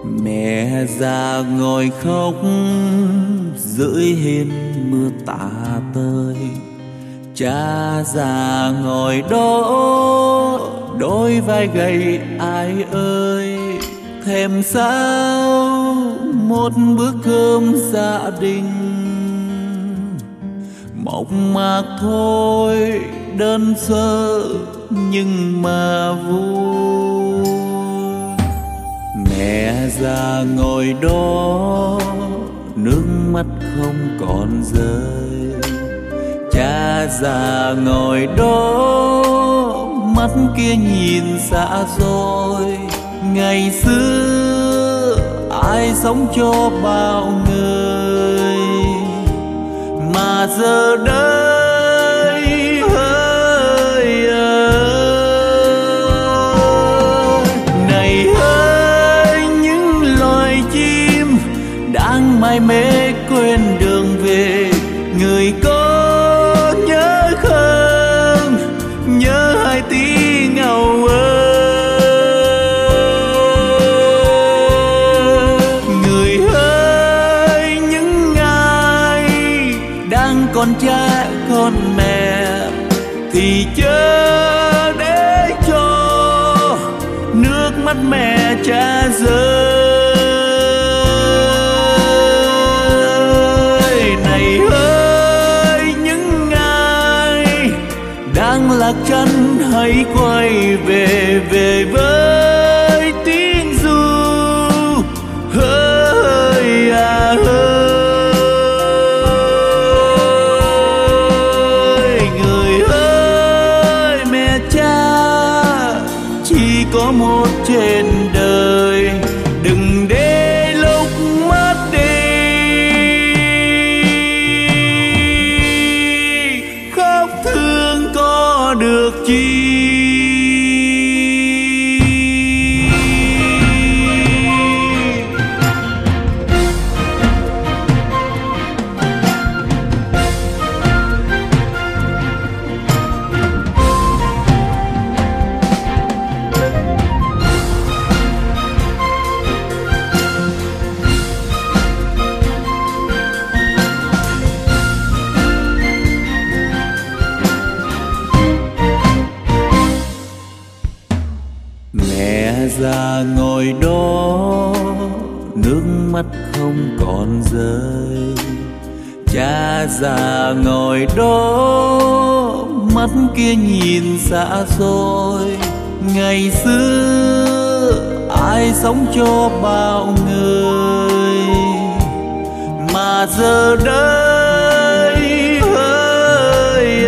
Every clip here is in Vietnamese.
Mẹ già ngồi khóc dưới hiên mưa tả tơi, cha già ngồi đó đôi vai gầy ai ơi. Thèm sao một bữa cơm gia đình, mộc mạc thôi đơn sơ nhưng mà vui. Mẹ già ngồi đó nước mắt không còn rơi, cha già ngồi đó mắt kia nhìn xa xôi. Ngày xưa ai sống cho bao người, mà giờ đây hỡi ơi. Này hỡi những loài chim đang mải mê quên đường về, người có nhớ không, nhớ hai tí ngầu ơi. Người ơi những ai đang còn cha con mẹ thì chớ để cho nước mắt mẹ cha rơi. Này ơi những ai đang lạc chân hãy quay về, về với tiếng ru hỡi à ơi. Người ơi mẹ cha chỉ có một trên đời, đừng để lúc mất đi khóc thương có được chi. Mẹ già ngồi đó nước mắt không còn rơi, cha già ngồi đó mắt kia nhìn xa xôi. Ngày xưa ai sống cho bao người, mà giờ đây hỡi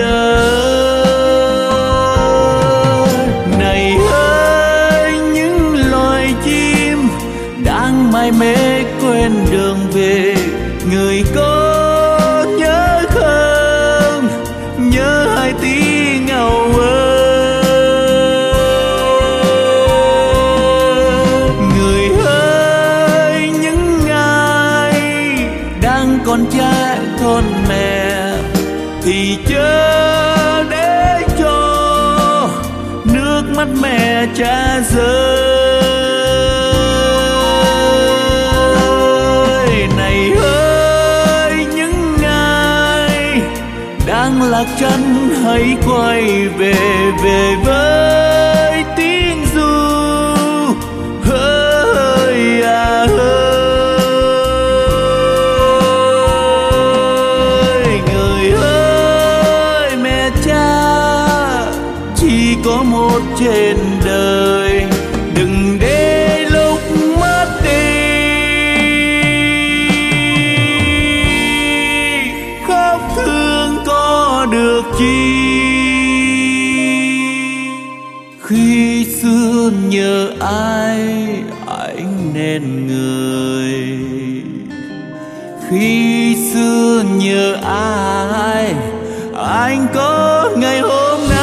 ơi. Này hỡi những loài chim đang mải mê quên đường về, người có nhớ không, nhớ hai tí ngầu ơi. Người ơi những ai đang còn cha con mẹ thì chớ để cho nước mắt mẹ cha rơi. Này ơi những ai đang lạc chân hãy quay về, về với tiếng ru hỡi à ơi. Người ơi mẹ cha chỉ có một trên đời, đừng để lúc mất đi khóc thương có được chi. Khi xưa nhờ ai anh nên người, khi xưa nhờ ai anh có ngày hôm nay.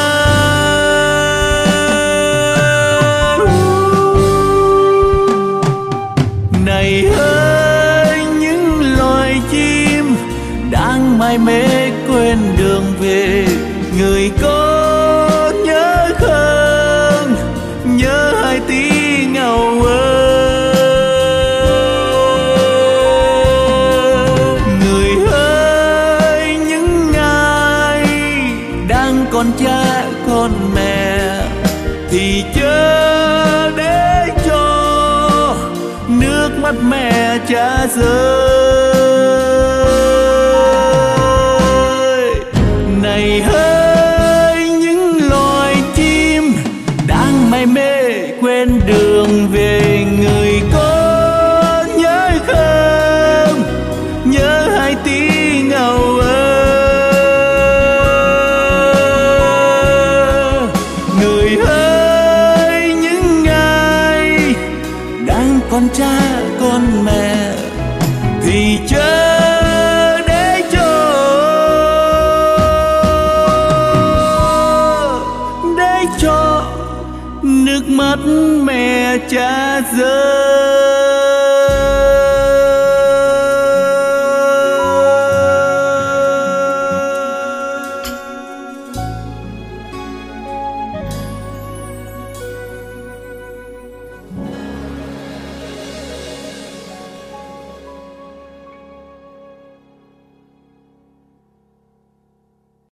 Này ơi những loài chim đang mải mê quên đường về, người có nhớ không, nhớ hai tí ngầu ơi. nước mắt mẹ cha rơi. Này hỡi những loài chim đang mải mê quên đường về, người có nhớ không, nhớ hai tí ngầu người ơi, những ai đang con cha con mẹ thì chớ để cho nước mắt mẹ cha rơi.